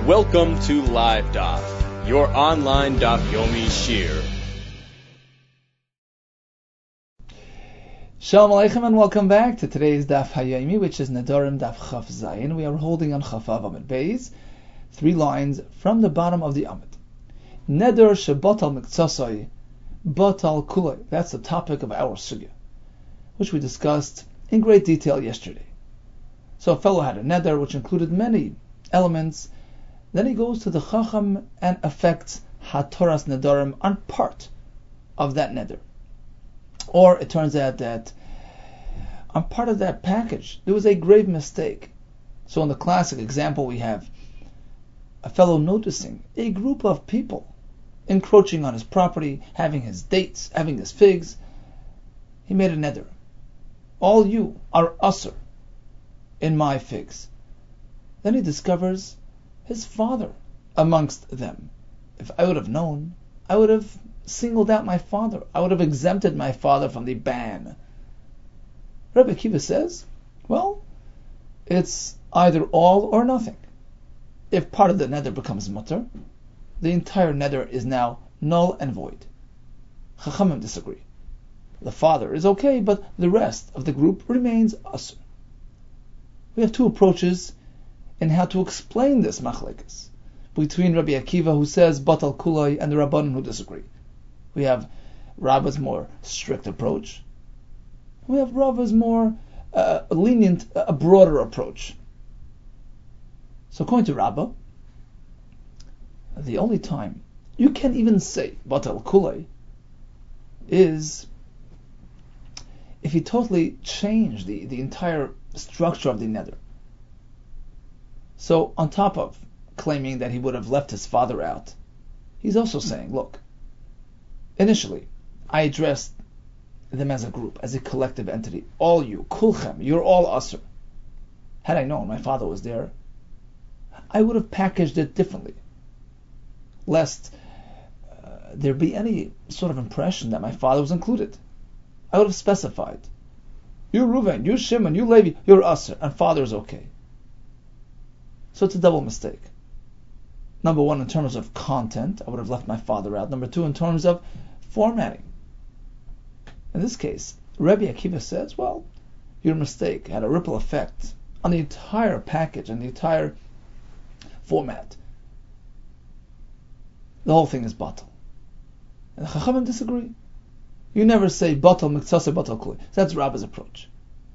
Welcome to Live Daf, your online Daf Yomi Shir. Shalom Aleichem and welcome back to today's Daf Hayomi, which is Nedarim Daf Chaf Zayin. We are holding on Chafav Amid Beis, 3 lines from the bottom of the Amid. Neder shebatal miktsasai, batal kulay. That's the topic of our sugya, which we discussed in great detail yesterday. So a fellow had a neder which included many elements. Then he goes to the Chacham and affects Hatoras Nedarim on part of that neder. Or it turns out that on part of that package there was a grave mistake. So in the classic example we have a fellow noticing a group of people encroaching on his property, having his dates, having his figs. He made a neder. All you are usher in my figs. Then he discovers his father amongst them. If I would have known, I would have singled out my father. I would have exempted my father from the ban. Rabbi Akiva says, well, it's either all or nothing. If part of the neder becomes mutter, the entire neder is now null and void. Chachamim disagree. The father is okay, but the rest of the group remains asur. We have 2 approaches in how to explain this machlekes between Rabbi Akiva, who says batal kulay, and the Rabbanan who disagree. We have Rabba's more strict approach. We have Rabba's more lenient, a broader approach. So according to Rabba, the only time you can even say batal kulay is if you totally change the entire structure of the neder. So on top of claiming that he would have left his father out, he's also saying, look, initially I addressed them as a group, as a collective entity. All you, kulchem, you're all asur. Had I known my father was there, I would have packaged it differently, lest there be any sort of impression that my father was included. I would have specified, you Reuven, you Shimon, you Levi, you're asur, and father is okay. So it's a double mistake. Number 1, in terms of content, I would have left my father out. Number 2, in terms of formatting. In this case, Rabbi Akiva says, well, your mistake had a ripple effect on the entire package and the entire format. The whole thing is batal. And the Chachamim disagree. You never say batal miktsasa batal kulay. That's Rabba's approach.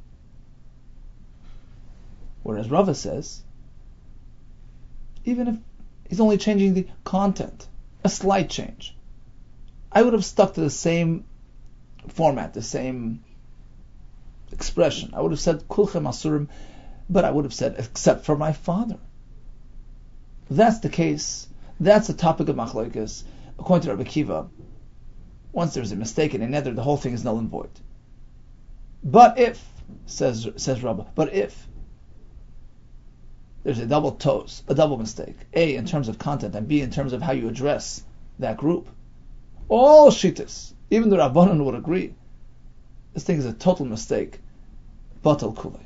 Whereas Rava says, even if he's only changing the content, a slight change, I would have stuck to the same format, the same expression. I would have said kulchem asurim, but I would have said except for my father. That's the case. That's the topic of machlokes. According to Rabbi Akiva, once there's a mistake in a neder, the whole thing is null and void. But if, says Rabbi, but if there's a double toes, a double mistake, A, in terms of content, and B, in terms of how you address that group, all shittas, even the Rabbanan would agree, this thing is a total mistake, batal kulay.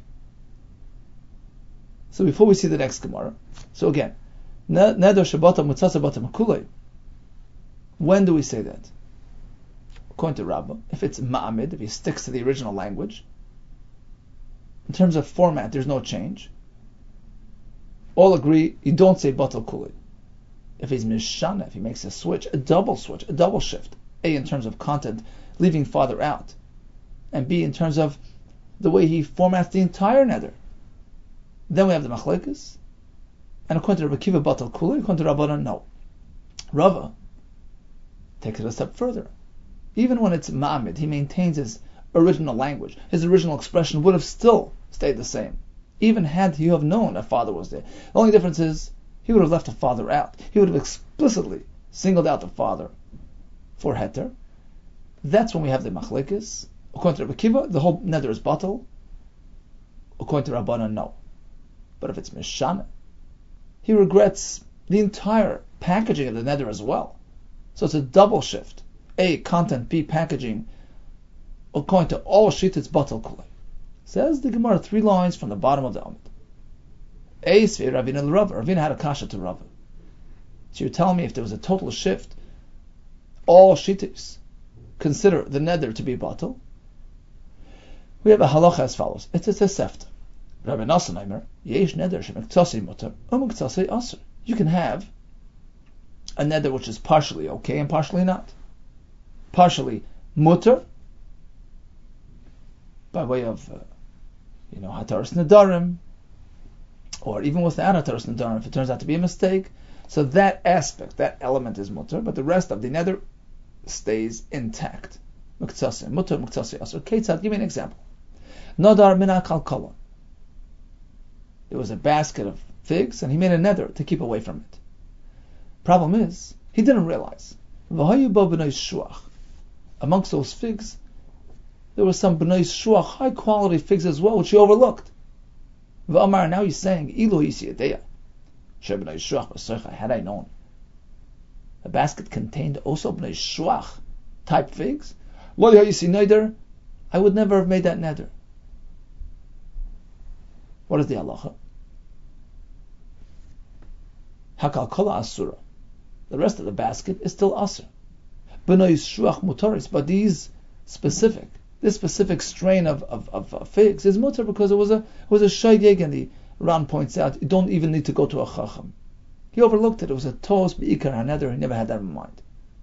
So before we see the next Gemara, so again, neder shebatal mutzasa batal kulay, when do we say that? According to Rabbah, if it's ma'amid, if he sticks to the original language, in terms of format, there's no change. All agree, you don't say batal kulay. If he's mishana, if he makes a switch, a double shift, A, in terms of content, leaving father out, and B, in terms of the way he formats the entire neder, then we have the machlekes. And according to Rabbi Akiva, batal kulay, according to Rabbanan, no. Rava takes it a step further. Even when it's ma'amid, he maintains his original language. His original expression would have still stayed the same, even had he have known that father was there. The only difference is he would have left the father out. He would have explicitly singled out the father for heter. That's when we have the machlekes. According to Rabbi Akiva, the whole neder is batal. According to Rabbanan, no. But if it's mishana, he regrets the entire packaging of the neder as well. So it's a double shift. A, content, B, packaging. According to all shit, it's batal kulay. Says the Gemara 3 lines from the bottom of the Amud. A, Svei Ravina l'Rav. Ravina had a kasha to Rav. So you're telling me if there was a total shift, all shittis consider the neder to be batal. We have a halacha as follows. It's a sefta. Rabbi Nassan Aimer, yesh neder shemektsasi mutar, umektsasi aser. You can have a neder which is partially okay and partially not. Partially mutar, by way of, hataras nedarim, or even without hataras nedarim, if it turns out to be a mistake. So that aspect, that element is mutar, but the rest of the neder stays intact. Mektsasi mutar, mektsasi aser. Ketzad, give me an example. Nadar mina kalkala. There was a basket of figs, and he made a neder to keep away from it. Problem is, he didn't realize. Amongst those figs, there were some b'nai shuach, high quality figs as well, which he overlooked. V'amar, now he's saying, Ilu yisiyadeya. Sheb'nai shuach b'soicha, had I known. The basket contained also b'nai shuach type figs. Lo yisi neder, I would never have made that neder. What is the halacha? Hakalkala asura. The rest of the basket is still asur. B'nai shuach mutaris, but this specific strain of figs is mutar because it was a shaygeg, and the Ran points out you don't even need to go to a chacham. He overlooked it. It was a tos beikar haneder. He never had that in mind.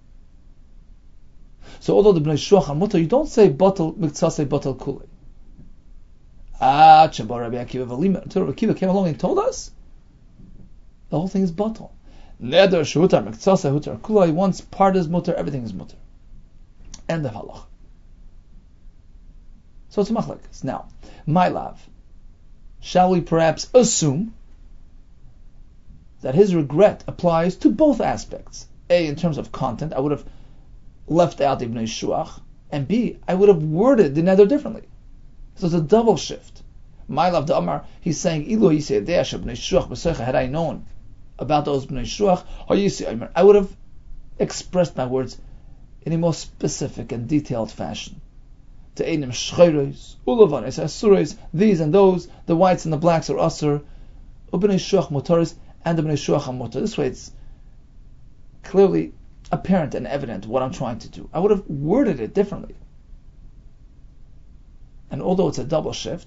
So although the b'nai shuach are mutar, you don't say batal miktsase batal kulei. Until Rabbi Akiva came along and told us the whole thing is batal. Neder shehutar miktsase hutar kulei. Once part is mutar, everything is mutar. End of halach. So it's a machlekes. Now, my love, shall we perhaps assume that his regret applies to both aspects? A, in terms of content, I would have left out the b'nai shuach, and B, I would have worded the neder differently. So it's a double shift. My love, the Amar, he's saying, Ilu yisei de'asha b'nai shuach b'soicha, had I known about those b'nai shuach, I would have expressed my words in a more specific and detailed fashion. To einim shcheiros, ulavanes, asuros, these and those, the whites and the blacks are asur, ubnei shuach motoris, and the bnei shuach motor. This way it's clearly apparent and evident what I'm trying to do. I would have worded it differently. And although it's a double shift,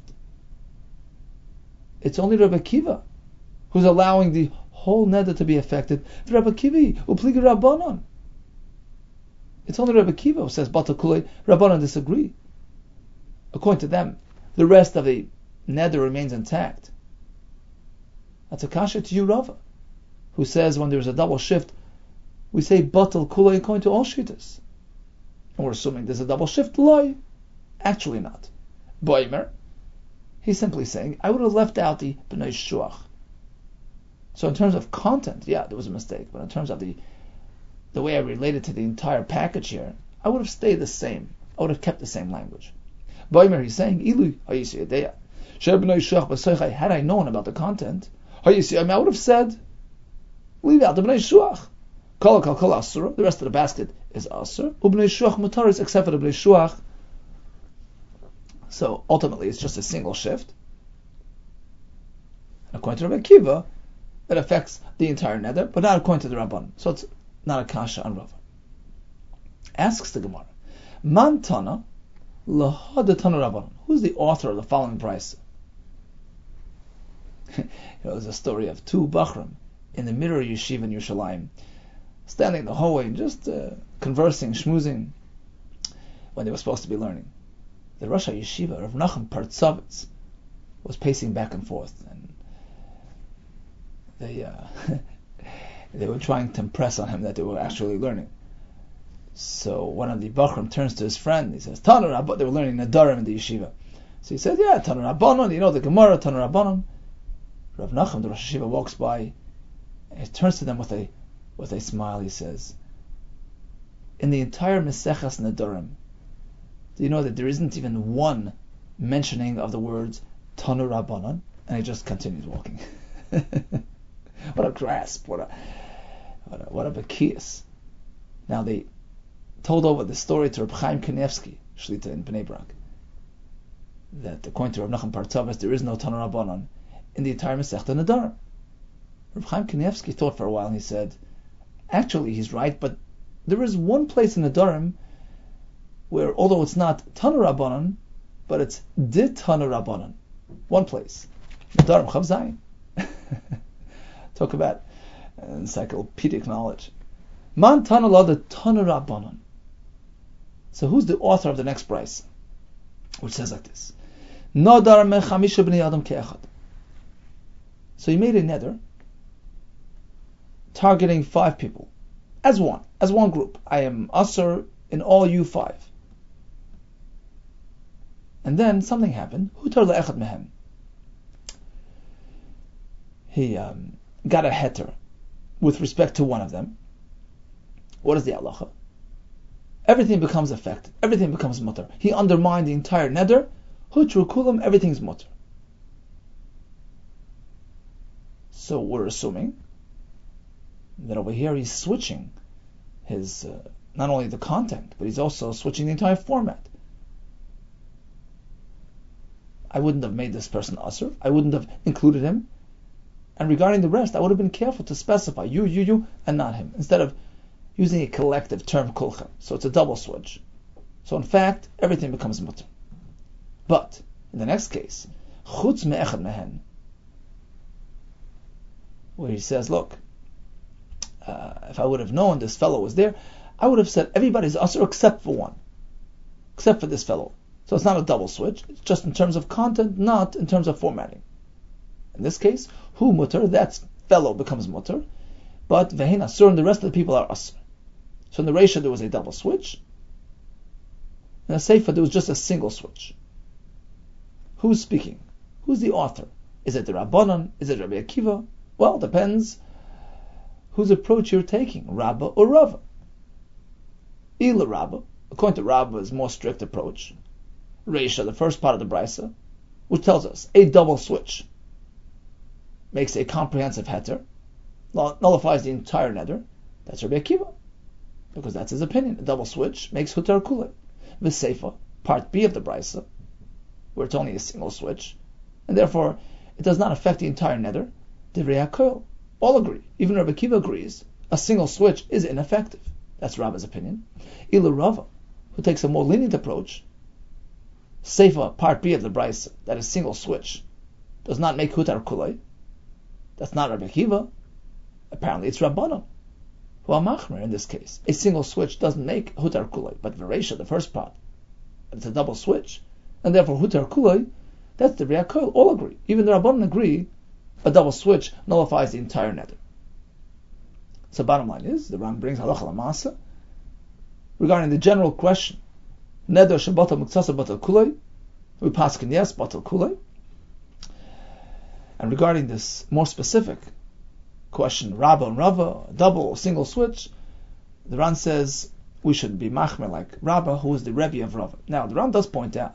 it's only Rabbi Akiva who's allowing the whole neder to be affected. Rabbi Akiva, upligi Rabbanon. It's only Rabbi Akiva who says Bata Kulei. Rabbanon disagree. According to them, the rest of the neder remains intact. That's a kasha to you, Rava, who says when there's a double shift, we say Batal Kulei according to all shittas. And we're assuming there's a double shift. Lie. Actually not. Boimer, he's simply saying, I would have left out the b'nai shuach. So in terms of content, yeah, there was a mistake. But in terms of the way I related to the entire package here, I would have stayed the same. I would have kept the same language. Boimer, he's saying, Ilu hayisi yadeya. Sheb'nai shuach b'soichai, had I known about the content, I would have said, leave out the b'nai shuach. Kol asura, the rest of the basket is asur. Ub'nai shuach mutaris, except for the b'nai shuach. So ultimately, it's just a single shift. According to Rabbi Akiva, it affects the entire neder, but not according to the Rabban. So it's not a kasha on Rava. Asks the Gemara, Man Tana lahad Tana Rabban. Who's the author of the following price? There's a story of two Bachram in the Mirror Yeshiva in Yerushalayim, standing in the hallway and just conversing, schmoozing, when they were supposed to be learning. The Rosh Yeshiva, Rav Nachum Partzovitz, was pacing back and forth, and they were trying to impress on him that they were actually learning. So one of the Bachram turns to his friend. He says, Tanu Rabbanon. They were learning Nadarim in the yeshiva. So he said, yeah, Tanu Rabbanon. You know the Gemara, Tanu Rabbanon. Rav Nachum, the Rosh Yeshiva, walks by, and he turns to them with a smile. He says, in the entire Meseches Nadarim, do you know that there isn't even one mentioning of the words Tanu Rabbanon? And he just continues walking. What a grasp! What a bekiyas! Now they told over the story to Reb Chaim Kanievsky, Shlita in Bnei Brak, that according to Rav Nachum Partzovitz, there is no Tanu Rabbanon in the entire Masechta Nadarim. Reb Chaim Kanievsky thought for a while, and he said, actually he's right, but there is one place in the Nedarim where, although it's not Tanu Rabbanan, but it's Dit Tanu Rabbanan. One place. Nedarim Chav Zayin. Talk about encyclopedic knowledge. Man Tanu La the Tanu Rabbanan. So who's the author of the next brayso, which says like this? Nadar mechamisha b'nei adam ke'echad. So he made a neder targeting 5 people as one group. I am asur in all you 5. And then something happened. Hutar le'echad mehem. He got a heter with respect to one of them. What is the halacha? Everything becomes affected. Everything becomes mutter. He undermined the entire neder. Hutru kulam, everything's mutter. So we're assuming that over here he's switching his, not only the content, but he's also switching the entire format. I wouldn't have made this person asur. I wouldn't have included him. And regarding the rest, I would have been careful to specify you, and not him, instead of using a collective term kulchem. So it's a double switch. So in fact, everything becomes mutter. But in the next case, chutz me'echad mehen, where he says, look, if I would have known this fellow was there, I would have said everybody's asur except for one, except for this fellow. So it's not a double switch. It's just in terms of content, not in terms of formatting. In this case, hu mutter, that fellow becomes mutter, but vehin asur, and the rest of the people are asur. So in the Reisha there was a double switch. In the Sefer there was just a single switch. Who's speaking? Who's the author? Is it the Rabbanan? Is it Rabbi Akiva? Well, depends whose approach you're taking, Rabba or Rava. Ila Rabba, according to Rabba's more strict approach, Reisha, the first part of the brayso, which tells us a double switch makes a comprehensive heter, nullifies the entire neder. That's Rabbi Akiva, because that's his opinion. A double switch makes hutar kulei. The Sefer, part B of the brayso, where it's only a single switch, and therefore it does not affect the entire neder. Divrei HaKol all agree. Even Rabbi Akiva agrees a single switch is ineffective. That's Rabba's opinion. Ila Rava, who takes a more lenient approach, Sefer, part B of the brayso, that a single switch does not make hutar kulei. That's not Rabbi Akiva. Apparently it's Rabbanan who are machmer in this case. A single switch doesn't make hutar kulei, but Reisha, the first part, it's a double switch, and therefore hutar kulei, that's the Divrei HaKol, all agree. Even the Rabbanan agree a double switch nullifies the entire neder. So bottom line is, the Ram brings halacha l'maaseh regarding the general question, neder shebatal miktsasa batal kulei, we paskin yes, batal kulei. And regarding this more specific question, Rabba and Rava, double or single switch, the Ran says we should be machmer like Rabba, who is the Rebbe of Rava. Now, the Ran does point out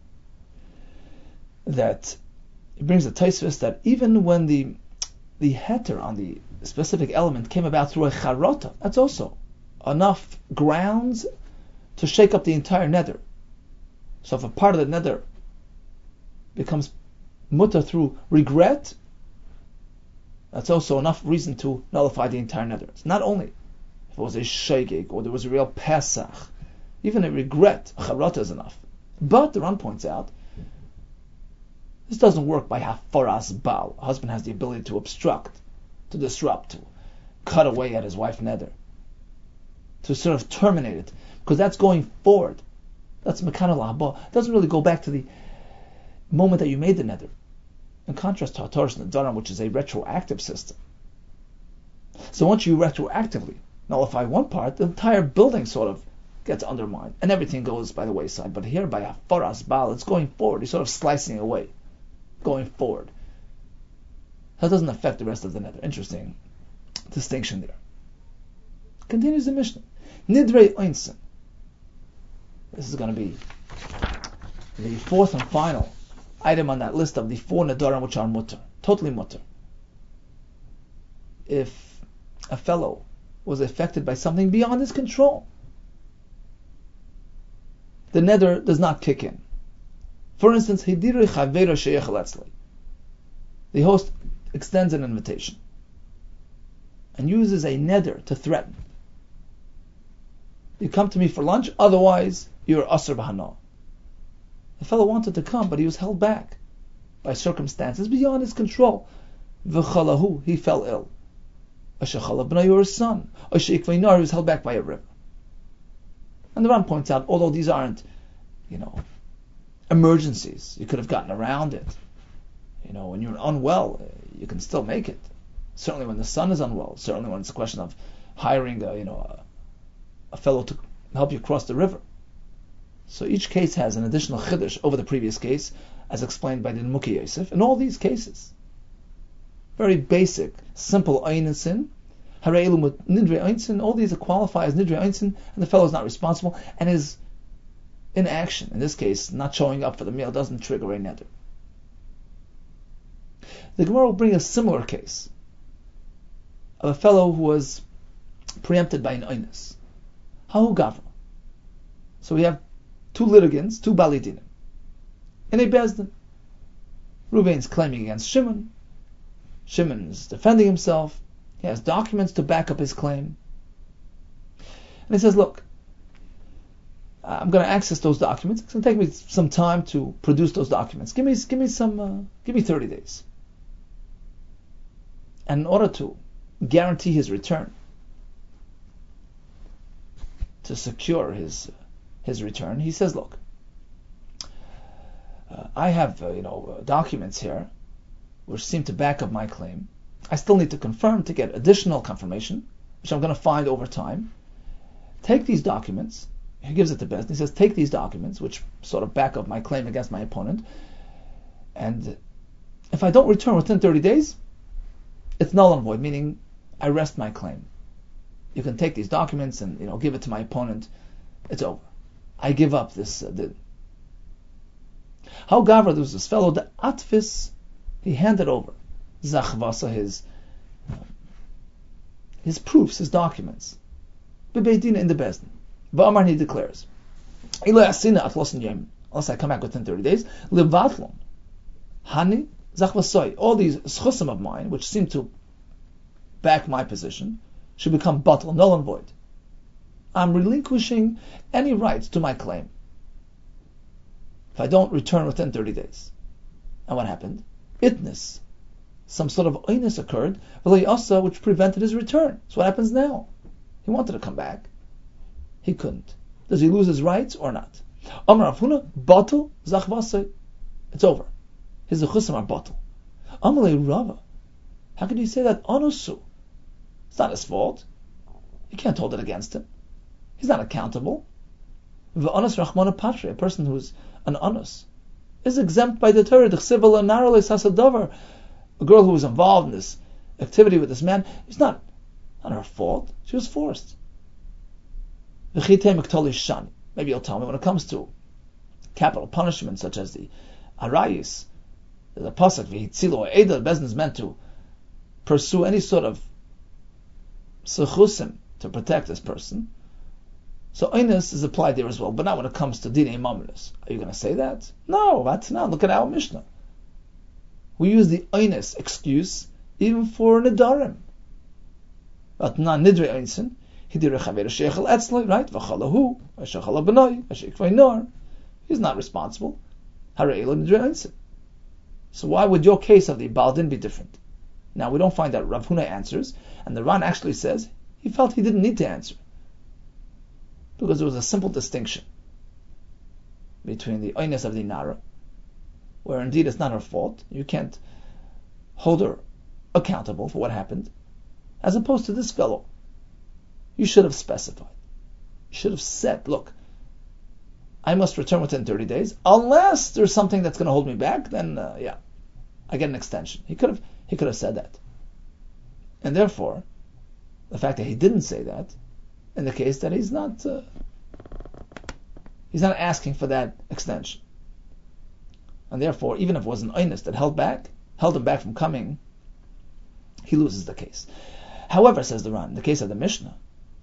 that it brings a Tosfos that even when the heter on the specific element came about through a charota, that's also enough grounds to shake up the entire neder. So if a part of the neder becomes mutter through regret, that's also enough reason to nullify the entire neder. It's not only if it was a shegeg or there was a real pesach, even a regret, a charata is enough. But the Ran points out, this doesn't work by hafaras bal. A husband has the ability to obstruct, to disrupt, to cut away at his wife neder, to sort of terminate it, because that's going forward. That's mekanal haba. It doesn't really go back to the moment that you made the neder. In contrast to Hataras Nedarim, which is a retroactive system. So once you retroactively nullify one part, the entire building sort of gets undermined, and everything goes by the wayside. But here, by hafaras bal, it's going forward. You're sort of slicing away, going forward. That doesn't affect the rest of the neder. Interesting distinction there. Continues the Mishnah. Nidrei Oinsen. This is going to be the fourth and final item on that list of the 4 nedarim which are mutter, totally mutter. If a fellow was affected by something beyond his control, the neder does not kick in. For instance, Hidiri Chaveira Sheyech Letzli. The host extends an invitation. and uses a neder to threaten. You come to me for lunch, otherwise you're asr b'hana. The fellow wanted to come, but he was held back by circumstances beyond his control. V'chalahu, he fell ill. Ashachala b'nai, or his son. Ashikveinar, he was held back by a river. And the Ran points out, although these aren't, emergencies, you could have gotten around it. When you're unwell, you can still make it. Certainly when the son is unwell. Certainly when it's a question of hiring a fellow to help you cross the river. So each case has an additional chiddush over the previous case, as explained by the Muki Yosef. In all these cases, very basic, simple einisin, hareilu with nidre einsin, all these qualify as nidre einsin, and the fellow is not responsible, and his inaction, in this case, not showing up for the meal, doesn't trigger a neder. The Gemara will bring a similar case of a fellow who was preempted by an einis. Hahu gavra. So we have two litigants, two balidinim, in a bezdin. Reuven's claiming against Shimon. Shimon is defending himself. He has documents to back up his claim. And he says, look, I'm going to access those documents. It's going to take me some time to produce those documents. Give me 30 days. And in order to guarantee his return, to secure his return, he says, look, I have documents here which seem to back up my claim. I still need to confirm to get additional confirmation, which I'm going to find over time. Take these documents. He gives it to Bezdin. He says, take these documents, which sort of back up my claim against my opponent, and if I don't return within 30 days, it's null and void, meaning I rest my claim. You can take these documents and give it to my opponent. It's over. I give up this. How Gavra, there was this fellow, the Atfis, he handed over Zachvasa, his proofs, his documents. Bebeidina in the Bezdin. V'amar, he declares, unless I come back within 30 days, Levatlon, Hani, Zachvasoi, all these schusim of mine, which seem to back my position, should become batal, null and void. I'm relinquishing any rights to my claim if I don't return within 30 days. And what happened? Itness. Some sort of oinus occurred, which prevented his return. So what happens now? He wanted to come back. He couldn't. Does he lose his rights or not? Amar Avhuna, batal, zachvasei. It's over. His zechusim are batal. Amalei Rava. How can you say that? Anusu. It's not his fault. You can't hold it against him. He's not accountable. V'anus rachmana patri, a person who's an anus, is exempt by the Torah. A girl who was involved in this activity with this man, it's not her fault. She was forced. Maybe you'll tell me when it comes to capital punishment, such as the arayis, the pasuk v'hitzilo eda, the Bezdin is meant to pursue any sort of sechusim to protect this person. So einus is applied there as well, but not when it comes to dinei mamonos. Are you going to say that? No, that's not. Look at our Mishnah. We use the einus excuse even for nedarim. But not nidre einsin. Right? He's not responsible. So why would your case of the Baldin be different? Now we don't find that Rav Huna answers, and the Ran actually says he felt he didn't need to answer, because there was a simple distinction between the oinus of the Nara, where indeed it's not her fault, you can't hold her accountable for what happened, as opposed to this fellow. You should have specified. You should have said, look, I must return within 30 days. Unless there's something that's going to hold me back, then I get an extension. He could have said that. And therefore, the fact that he didn't say that indicates that he's not asking for that extension. And therefore, even if it was an oinus that held him back from coming, he loses the case. However, says the Ran, in the case of the Mishnah,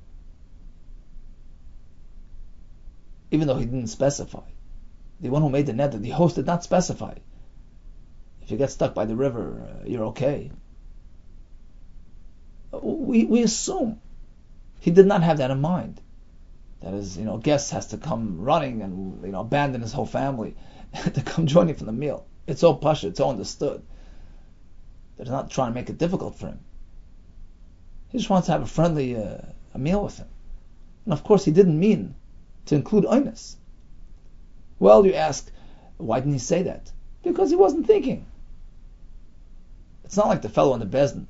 even though he didn't specify, the one who made the neder, the host did not specify, if you get stuck by the river, you're okay. we assume he did not have that in mind. That his guest has to come running and abandon his whole family to come join you for the meal. It's so pasha, it's so understood. That he's not trying to make it difficult for him. He just wants to have a friendly a meal with him. And of course he didn't mean to include oinus. Well, you ask, why didn't he say that? Because he wasn't thinking. It's not like the fellow in the Bezdin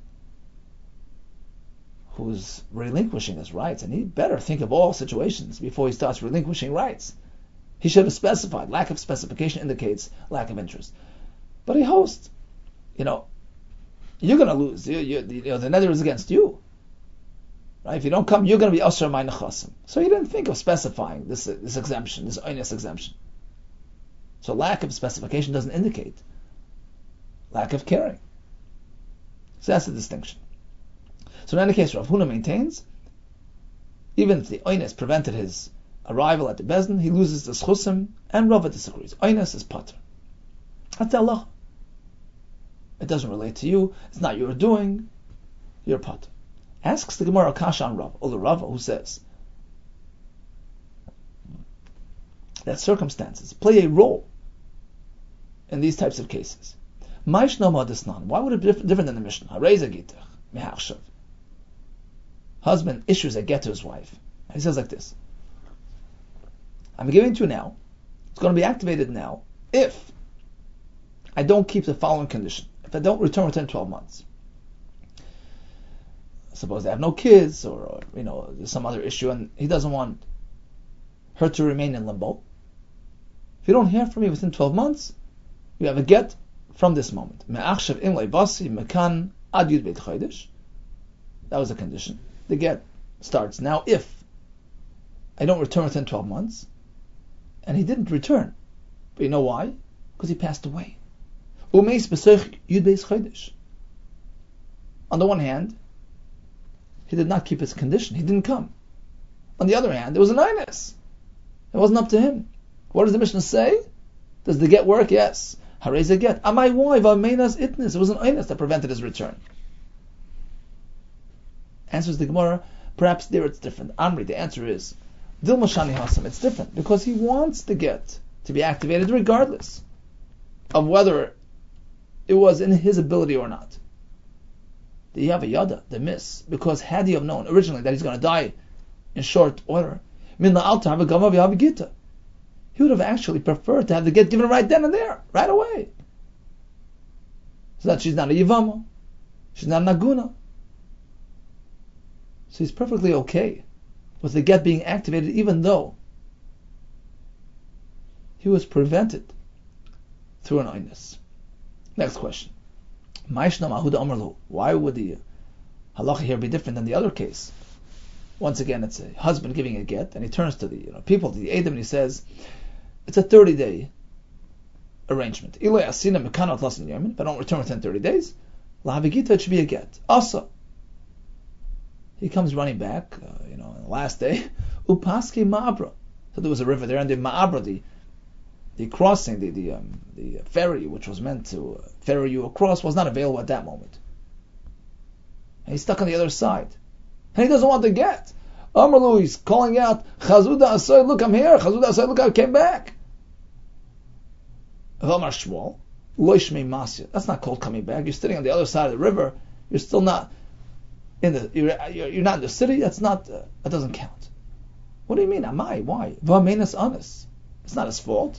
who's relinquishing his rights, and he better think of all situations before he starts relinquishing rights. He should have specified. Lack of specification indicates lack of interest. But a host, you're going to lose. The neder is against you. Right? If you don't come, you're going to be asher my nechasim. So he didn't think of specifying this exemption, this oinus exemption. So lack of specification doesn't indicate lack of caring. So that's the distinction. So in any case, Rav Huna maintains, even if the oinus prevented his arrival at the Bezdin, he loses the schusim, and Rava disagrees. Oinus is pater. That's the Allah. It doesn't relate to you. It's not your doing. You're pater. Asks the Gemara Kasha on Rava, or the Rava, who says that circumstances play a role in these types of cases. Why would it be different than the Mishnah? Husband issues a get to his wife. And he says like this: I'm giving it to you now. It's going to be activated now if I don't keep the following condition. If I don't return within 12 months. Suppose they have no kids, or there's some other issue, and he doesn't want her to remain in limbo. If you don't hear from me within 12 months, you have a get from this moment. That was a condition. The get starts now if I don't return within 12 months. And he didn't return. But you know why? Because he passed away. On the one hand, he did not keep his condition. He didn't come. On the other hand, there was an oinus. It wasn't up to him. What does the Mishnah say? Does the get work? Yes. Harei ze get. Amai why? It was an oinus that prevented his return. Answers the Gemara, perhaps there it's different. Amri, the answer is, Dilma Shani Hasam, it's different, because he wants the get to be activated regardless of whether it was in his ability or not. The Yada, the miss, because had he have known originally that he's going to die in short order, he would have actually preferred to have the get given right then and there, right away. So that she's not a Yivama, she's not an Aguna. So he's perfectly okay with the get being activated, even though he was prevented through an oinus. Next question. Why would the halacha here be different than the other case? Once again, it's a husband giving a get, and he turns to the people, to the Edom, and he says, it's a 30-day arrangement. If I don't return within 30 days, it should be a get. Asa. He comes running back, on the last day. Upaski Ma'abra. So there was a river there, and the Ma'abra, the crossing, the ferry, which was meant to ferry you across, was not available at that moment. And he's stuck on the other side. And he doesn't want to get. Amrlu, he's calling out, Chazuda Asay, look, I'm here. Chazuda Asay, look, I came back. Vamar Shmuel, Loishmei Masya. That's not called coming back. You're sitting on the other side of the river. You're still not you're not in the city. That's not. That doesn't count. What do you mean? Amai? Why? Vamenas anis. It's not his fault.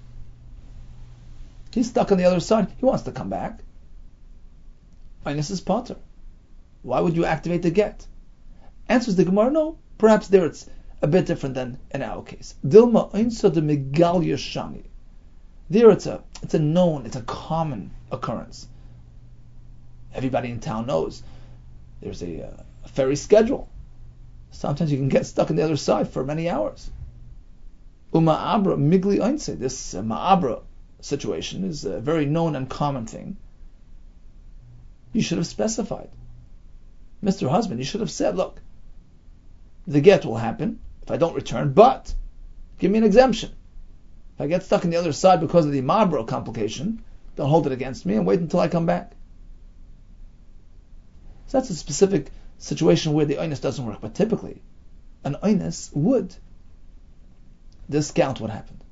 He's stuck on the other side. He wants to come back. Minus is potter. Why would you activate the get? Answers the Gemara, no. Perhaps there it's a bit different than in our case. Dilma einsa de megal yashani. There it's a known, it's a common occurrence. Everybody in town knows there's a ferry schedule. Sometimes you can get stuck on the other side for many hours. Uma'abra migli einse. This ma'abra situation is a very known and common thing. You should have specified. Mr. Husband, you should have said, look, the get will happen if I don't return, but give me an exemption. If I get stuck on the other side because of the ma'abra complication, don't hold it against me and wait until I come back. So that's a specific situation where the oinus doesn't work, but typically an oinus would discount what happened.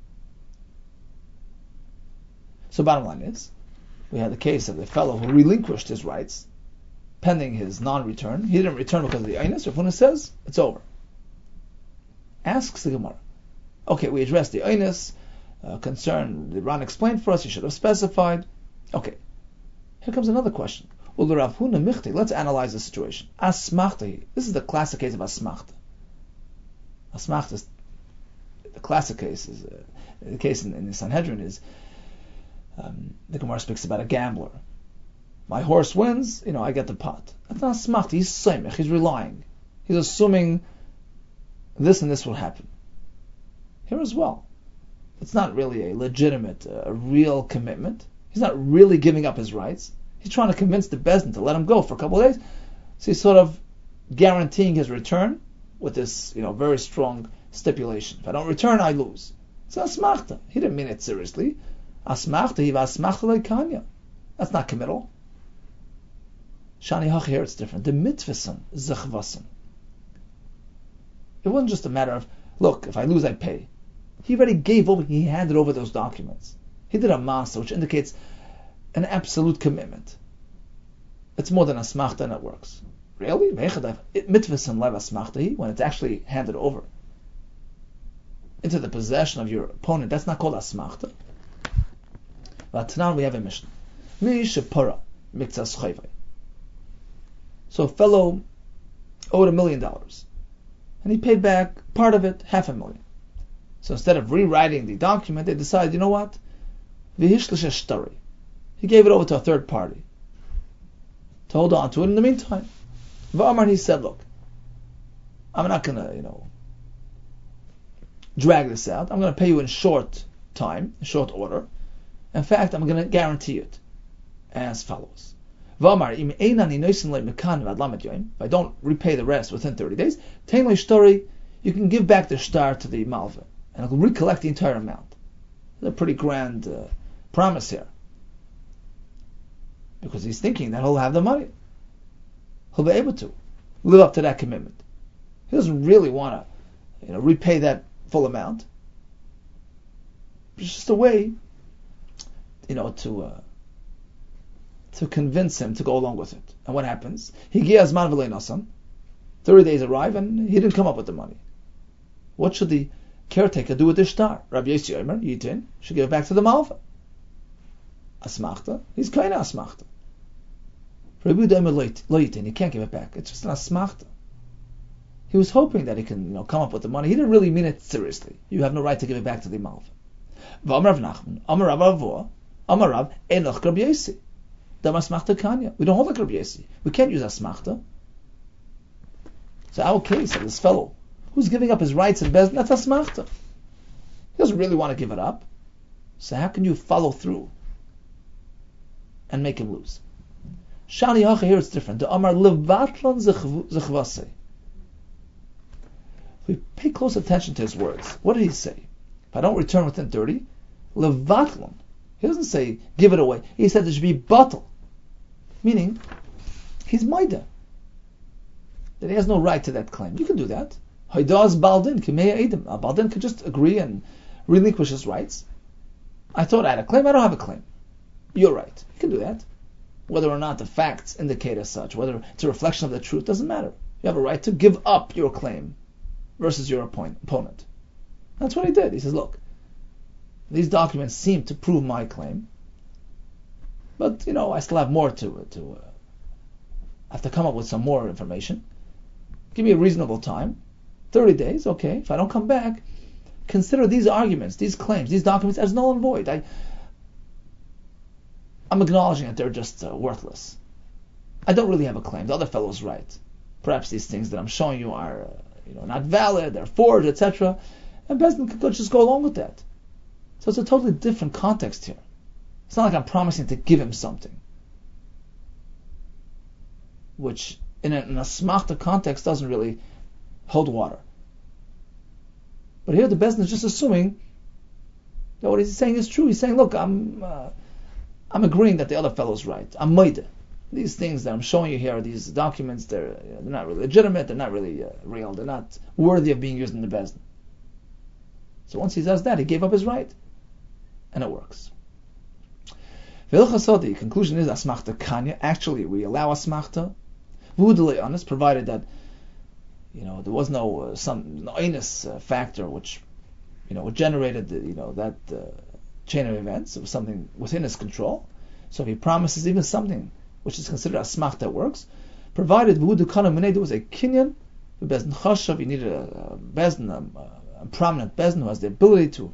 So bottom line is, we had the case of the fellow who relinquished his rights pending his non-return. He didn't return because of the oinus. Rav Huna says, it's over. Asks the Gemara, okay, we addressed the oinus concern. The Ran explained for us, you should have specified. Okay, here comes another question. Well, the Rav Huna michti, let's analyze the situation. Asmachta, this is the classic case of asmachta. Asmachta is the classic case. Is the case in the Sanhedrin is the Gemara speaks about a gambler. My horse wins, I get the pot. That's not asmachta. He's seimich. He's relying. He's assuming this and this will happen. Here as well, it's not really a legitimate, a real commitment. He's not really giving up his rights. He's trying to convince the Bezdin to let him go for a couple of days. So he's sort of guaranteeing his return with this, very strong stipulation. If I don't return, I lose. It's asmachta. He didn't mean it seriously. Asmachta, he asmachta leikanya. That's not committal. Shani hach, here it's different. The mitzvasim, zechvasim. It wasn't just a matter of, look, if I lose, I pay. He already gave over, he handed over those documents. He did a masa, which indicates an absolute commitment. It's more than asmachta and it works. Really? Mitzvasim lev asmachta, when it's actually handed over into the possession of your opponent, that's not called asmachta. But now we have a mission. Mi shepara miktzas chayvai. So a fellow owed $1 million. And he paid back part of it, $500,000. So instead of rewriting the document, they decided, you know what? V'hishlish shtari. He gave it over to a third party to hold on to it in the meantime. V'amar, he said, look, I'm not going to, drag this out. I'm going to pay you in short time, in short order. In fact, I'm going to guarantee it as follows. V'amar, if I don't repay the rest within 30 days, you can give back the shtar to the malva, and I'll recollect the entire amount. It's a pretty grand promise here. Because he's thinking that he'll have the money. He'll be able to live up to that commitment. He doesn't really want to, repay that full amount. It's just a way, to convince him to go along with it. And what happens? Higiyaz man v'lei nasan. 30 days arrive and he didn't come up with the money. What should the caretaker do with the shtar? Rabbi Yossi Omer, Yitin, should give it back to the malva. Asmachta, he's kind of asmachta. Rabbi Yehuda Omer lo yitin, he can't give it back. It's just an asmachta. He was hoping that he can, come up with the money. He didn't really mean it seriously. You have no right to give it back to the malva. V'amar Rav Nachman, Amar Rav Avua, Amar Rav, Enoch Rabbi Yossi. Dam asmachta kanya. We don't hold like Rabbi Yossi. We can't use asmachta. So our case of this fellow who's giving up his rights in Bezdin, that's asmachta. He doesn't really want to give it up. So how can you follow through and make him lose? Shani hacha, here it's different. The Amar levatlan zechvase. We pay close attention to his words. What did he say? If I don't return within 30, levatlan. He doesn't say give it away. He said there should be batal. Meaning, he's maida. That he has no right to that claim. You can do that. Haidaz baldin kimeya edim. A baldin could just agree and relinquish his rights. I thought I had a claim. I don't have a claim. You're right. You can do that. Whether or not the facts indicate as such, whether it's a reflection of the truth, doesn't matter. You have a right to give up your claim versus your opponent. That's what he did. He says, look, these documents seem to prove my claim, but I still have more to I have to come up with some more information. Give me a reasonable time, 30 days, okay. If I don't come back, consider these arguments, these claims, these documents as null and void. I'm acknowledging that they're just worthless. I don't really have a claim. The other fellow's right. Perhaps these things that I'm showing you are not valid, they're forged, etc. And Bezdin could just go along with that. So it's a totally different context here. It's not like I'm promising to give him something, which in a smachta context doesn't really hold water. But here the Bezdin is just assuming that what he's saying is true. He's saying, look, I'm agreeing that the other fellow's right. I'm maida. these things that I'm showing you here, these documents, they're not really legitimate, they're not really real, they're not worthy of being used in the Bezdin. So once he does that, he gave up his right, and it works. The conclusion is asmachta kanya. Actually, we allow asmachta, v'udalei honest, provided that there was no some einus factor which generated that chain of events. It was something within his control. So if he promises even something which is considered asmachta that works, provided v'udu kana minei, there was a kinyan, the bezdin chashav, you needed a bezdin, a prominent bezdin who has the ability to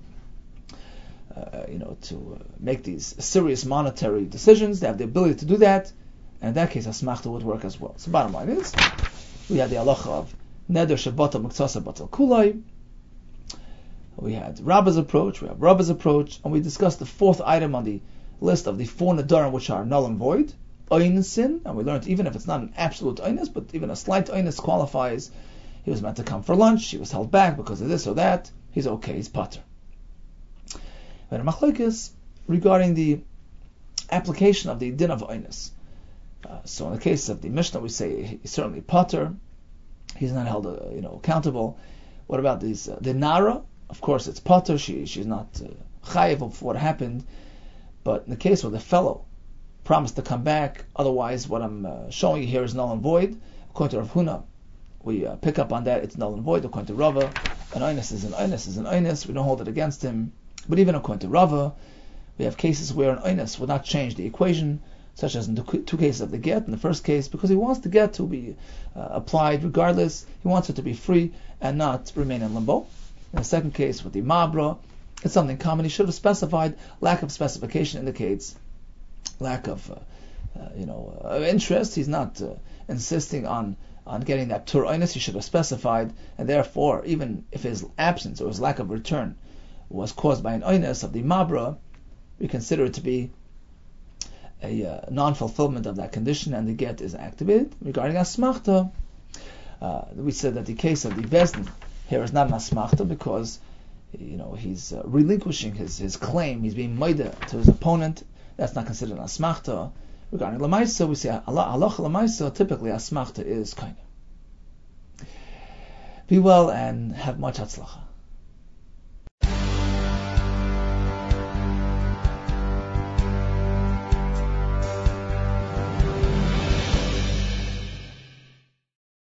make these serious monetary decisions. They have the ability to do that, and in that case, asmachta would work as well. So bottom line is, we had the halacha of neder shebatal miktsasa batal kulai. We had Rabba's approach, we have Rabba's approach, and we discussed the fourth item on the list of the four nedarim which are null and void, oinisin, and we learned even if it's not an absolute oinis, but even a slight oinis qualifies. He was meant to come for lunch, he was held back because of this or that, he's okay, he's pater. But a machlokes regarding the application of the din of oinis. So in the case of the Mishnah, we say he's certainly pater, he's not held accountable. What about these the Nara? Of course, it's pater. She's not chayiv for what happened. But in the case where the fellow promised to come back, otherwise, what I'm showing you here is null and void. According to Rav Huna, we pick up on that. It's null and void. According to Rava, an oinus is an oinus is an oinus. We don't hold it against him. But even according to Rava, we have cases where an oinus would not change the equation, such as in the two cases of the get. In the first case, because he wants the get to be applied regardless, he wants it to be free and not remain in limbo. In the second case, with the mabra, it's something common. He should have specified. Lack of specification indicates lack of interest. He's not insisting on getting that tur oinus. He should have specified, and therefore, even if his absence or his lack of return was caused by an oinus of the mabra, we consider it to be a non-fulfillment of that condition, and the get is activated. Regarding asmachta, we said that the case of the bezdin here is not an asmachta because he's relinquishing his claim. He's being maida to his opponent. That's not considered an asmachta. Regarding lamaisa, we say halacha lamaisa. Typically, asmachta is kaina. Be well and have much hatzlacha.